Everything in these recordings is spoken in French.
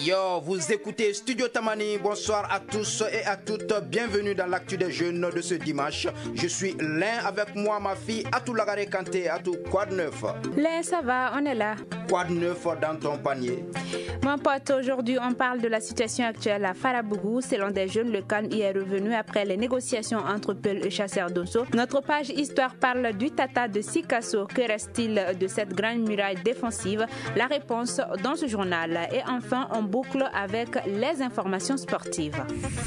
Yo, vous écoutez Studio Tamani, bonsoir à tous et à toutes, bienvenue dans l'actu des jeunes de ce dimanche. Je suis Lin, avec moi ma fille Atou Lagare Kanté. Atou, quoi de neuf? Lin, ça va, on est là. Quoi de neuf dans ton panier? Mon pote, aujourd'hui on parle de la situation actuelle à Farabougou. Selon des jeunes, le calme y est revenu après les négociations entre Peul et Chasseurs d'Osso. Notre page Histoire parle du Tata de Sikasso. Que reste-t-il de cette grande muraille défensive? La réponse dans ce journal. Et enfin, on boucle avec les informations sportives.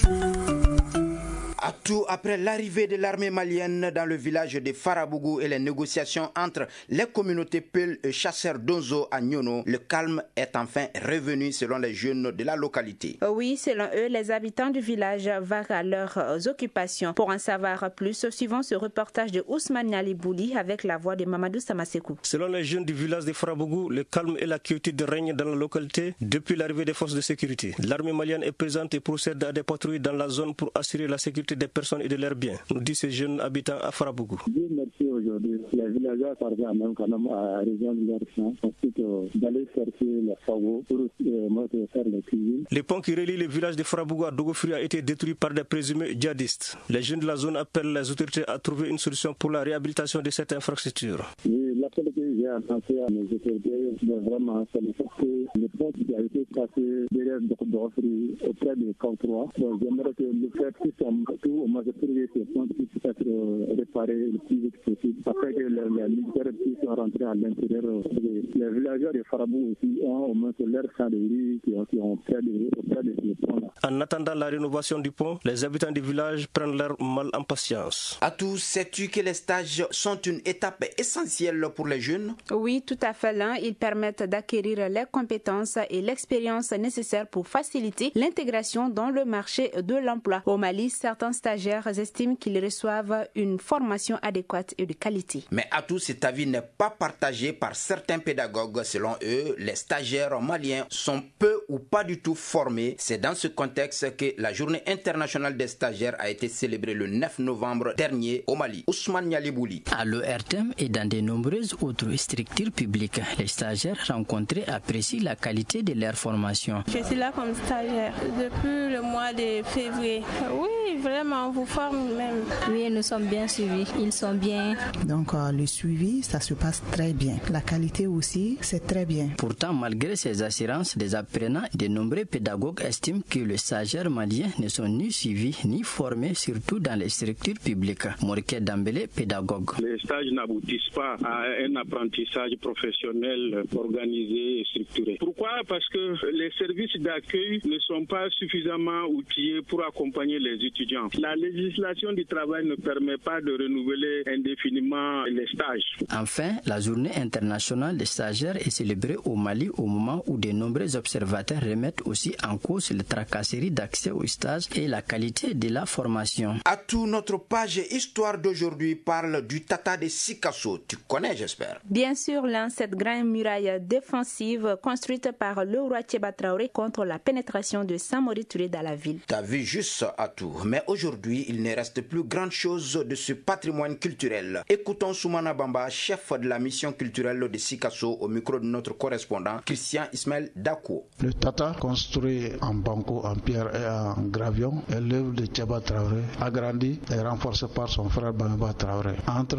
À tout après l'arrivée de l'armée malienne dans le village de Farabougou et les négociations entre les communautés Peul et Chasseurs d'Osso à Nyono, le calme est enfin revenu selon les jeunes de la localité. Oui, selon eux, les habitants du village vaquent à leurs occupations. Pour en savoir plus, suivant ce reportage de Ousmane Nialibouli avec la voix de Mamadou Samasekou. Selon les jeunes du village de Farabougou, le calme et la quiétude règnent dans la localité depuis l'arrivée des forces de sécurité. L'armée malienne est présente et procède à des patrouilles dans la zone pour assurer la sécurité des personnes et de leurs biens, nous disent ces jeunes habitants à Farabougou. Dieu merci aujourd'hui, les villageois parviennent même quand même à rejoindre leur champ, ensuite d'aller chercher les fagots pour faire les cuisines. Le pont qui relie le village de Farabougou à Dogofri a été détruit par des présumés djihadistes. Les jeunes de la zone appellent les autorités à trouver une solution pour la réhabilitation de cette infrastructure. Oui, l'appel que j'ai lancé à mes autorités, vraiment, c'est le fait que le pont qui a été cassé derrière Dogofri auprès de Camp3. Donc j'aimerais que le fait que tout au moins pour que ces ponts puissent être réparés le plus vite possible, afin que les militaires puissent rentrer à l'intérieur. Les villageois de Farabougou aussi ont au moins leur champ de riz qui ont près de ce pont-là. En attendant la rénovation du pont, les habitants du village prennent leur mal en patience. Atou, sais-tu que les stages sont une étape essentielle pour les jeunes? Oui, tout à fait. Ils permettent d'acquérir les compétences et l'expérience nécessaires pour faciliter l'intégration dans le marché de l'emploi. Au Mali, certains stagiaires estiment qu'ils reçoivent une formation adéquate et de qualité. Mais Atou, cet avis n'est pas partagé par certains pédagogues. Selon eux, les stagiaires maliens sont peu ou pas du tout formés. C'est dans ce contexte que la journée internationale des stagiaires a été célébrée le 9 novembre dernier au Mali. Ousmane Nialibouli. À l'ORTM et dans de nombreuses autres structures publiques, les stagiaires rencontrés apprécient la qualité de leur formation. Je suis là comme stagiaire depuis le mois de février. Oui, vraiment, on vous forme même. Oui, nous sommes bien suivis. Ils sont bien. Donc, le suivi, ça se passe très bien. La qualité aussi, c'est très bien. Pourtant, malgré ces assurances des apprenants, de nombreux pédagogues estiment que les stagiaires maliens ne sont ni suivis ni formés, surtout dans les structures publiques. Morké Dambélé, pédagogue. Les stages n'aboutissent pas à un apprentissage professionnel organisé et structuré. Pourquoi? Parce que les services d'accueil ne sont pas suffisamment outillés pour accompagner les étudiants. La législation du travail ne permet pas de renouveler indéfiniment les stages. Enfin, la journée internationale des stagiaires est célébrée au Mali au moment où de nombreux observateurs remettent aussi en cause les tracasseries d'accès aux stages et la qualité de la formation. À tout, notre page Histoire d'aujourd'hui parle du Tata de Sikasso. Tu connais, j'espère? Bien sûr, cette grande muraille défensive construite par le roi Thiéba Traoré contre la pénétration de Samori Touré dans la ville. T'as vu juste à tout. Mais aujourd'hui, il ne reste plus grand chose de ce patrimoine culturel. Écoutons Soumana Bamba, chef de la mission culturelle de Sikasso, au micro de notre correspondant Christian Ismaël Dako. Le Tata, construit en banco, en pierre et en gravion, est l'œuvre de Thiéba Traoré, agrandi et renforcé par son frère Bamba Traoré entre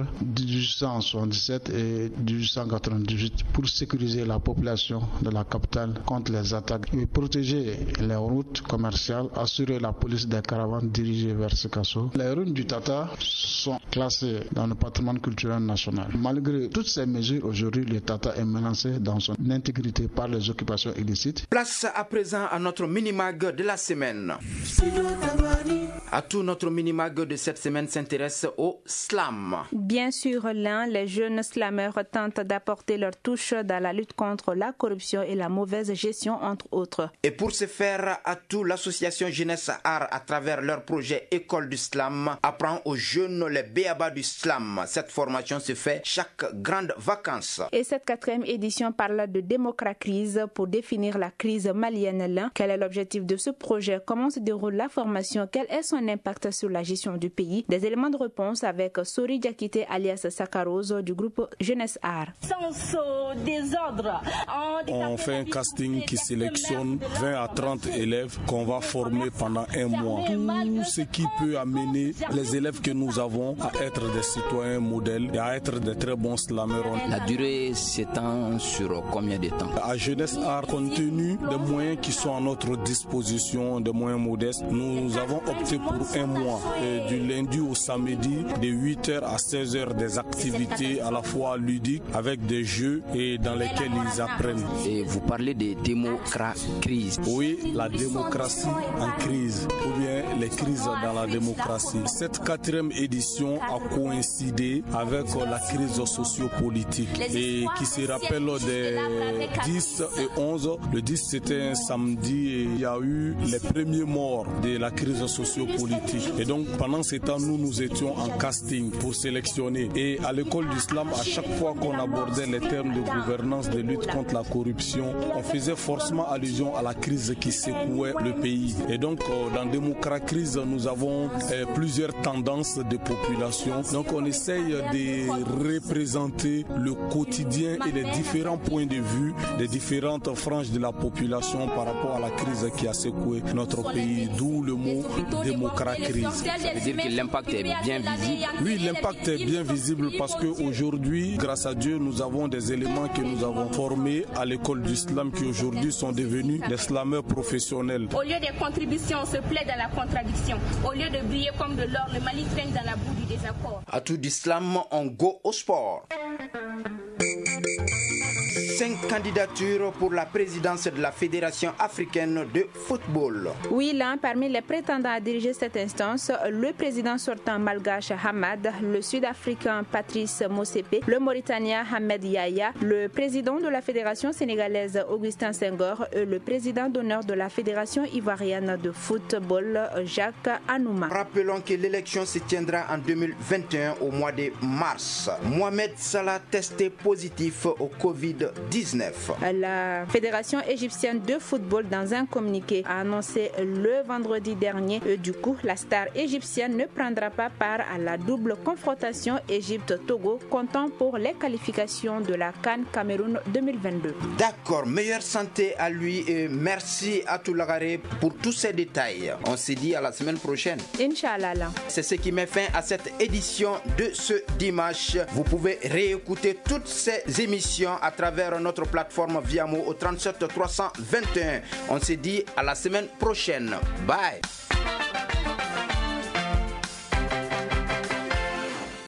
1877 et 1898 pour sécuriser la population de la capitale contre les attaques et protéger les routes commerciales, assurer la police des caravanes dirigées vers Sikasso. Les ruines du Tata sont classées dans le patrimoine culturel national. Malgré toutes ces mesures, aujourd'hui, le Tata est menacé dans son intégrité par les occupations illicites. Place à présent à notre mini-mag de la semaine. À tout, notre mini-mag de cette semaine s'intéresse au slam. Bien sûr, les jeunes slameurs tentent d'apporter leur touche dans la lutte contre la corruption et la mauvaise gestion, entre autres. Et pour ce faire, à tout, l'association Jeunesse Art, à travers leur projet École du Slam apprend aux jeunes les béabas du slam. Cette formation se fait chaque grande vacances. Et cette 4e édition parle de démocracrise pour définir la crise malienne. Quel est l'objectif de ce projet? Comment se déroule la formation? Quel est son impact sur la gestion du pays? Des éléments de réponse avec Sori Diakité alias Sakaroz du groupe Jeunesse Art. On fait un casting qui sélectionne 20 à 30 élèves qu'on va former pendant un mois. Tout ce qui peut amener les élèves que nous avons à être des citoyens modèles et à être des très bons slameurs. La durée s'étend sur combien de temps? À Jeunesse Art, compte tenu des moyens qui sont à notre disposition, des moyens modestes, nous avons opté pour un mois, du lundi au samedi, de 8h à 16h, des activités à la fois ludiques avec des jeux et dans lesquels ils apprennent. Et vous parlez de démocratie. Oui, la démocratie en crise, ou bien les crises dans la démocratie. Cette 4e édition a coïncidé avec la crise sociopolitique et qui se rappelle des 10 et 11. Le 10 c'était un samedi et il y a eu les premiers morts de la crise sociopolitique. Et donc pendant ce temps, nous étions en casting pour sélectionner. Et à l'école du Slam, à chaque fois qu'on abordait les termes de gouvernance, de lutte contre la corruption, on faisait forcément allusion à la crise qui secouait le pays. Et donc dans Démocracrise, nous avons plusieurs tendances de population. Donc on essaye de représenter le quotidien et les différents points de vue des différentes franges de la population par rapport à la crise qui a secoué notre pays, d'où le mot démocracrise. Ça veut dire que l'impact est bien visible? Oui, l'impact est bien visible parce qu'aujourd'hui, grâce à Dieu, nous avons des éléments que nous avons formés à l'école du slam qui aujourd'hui sont devenus des slameurs professionnels. Au lieu des contributions, on se plaît dans la contradiction. Au lieu de briller comme de l'or, le Mali traîne dans la boue du désaccord. À tout d'islam, on go au sport. 5 candidatures pour la présidence de la Fédération africaine de football. Oui, l'un parmi les prétendants à diriger cette instance, le président sortant malgache Hamad, le Sud-Africain Patrice Motsepe, le Mauritanien Ahmed Yahya, le président de la Fédération sénégalaise Augustin Senghor et le président d'honneur de la Fédération ivoirienne de football Jacques Anouma. Rappelons que l'élection se tiendra en 2021 au mois de mars. Mohamed Salah testé positif au Covid-19. La Fédération égyptienne de football, dans un communiqué, a annoncé le vendredi dernier. Du coup, la star égyptienne ne prendra pas part à la double confrontation Égypte-Togo, comptant pour les qualifications de la CAN Cameroun 2022. D'accord, meilleure santé à lui et merci à Toulagaré pour tous ces détails. On se dit à la semaine prochaine. Inch'Allah. C'est ce qui met fin à cette édition de ce dimanche. Vous pouvez réécouter toutes ces émissions à travers notre plateforme Viamo au 37 321. On se dit à la semaine prochaine. Bye.